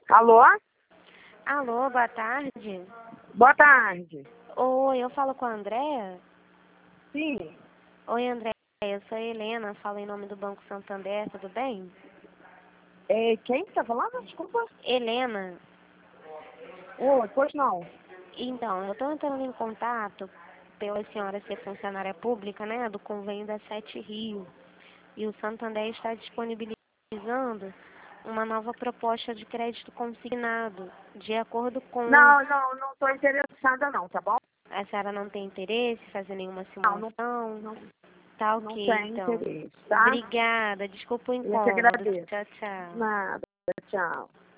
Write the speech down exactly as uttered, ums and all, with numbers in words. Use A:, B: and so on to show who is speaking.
A: Alô?
B: Alô, boa tarde.
A: Boa tarde.
B: Oi, eu falo com a Andréa?
A: Sim.
B: Oi, Andréa, eu sou a Helena, falo em nome do Banco Santander, tudo bem?
A: É, quem está falando? Desculpa.
B: Helena,
A: Oi, pois não.
B: então, eu estou entrando em contato pela senhora ser funcionária pública, né, do convênio da Sete Rio. E o Santander está disponibilizando uma nova proposta de crédito consignado, de acordo com...
A: Não, não, não estou interessada não, tá bom?
B: A senhora não tem interesse em fazer nenhuma
A: Não, não,
B: simulação?
A: não,
B: Tá
A: não
B: ok,
A: tenho
B: então.
A: interesse, tá?
B: Obrigada. Desculpa o
A: Eu que
B: incômodo.
A: agradeço.
B: Tchau, tchau.
A: Nada, tchau.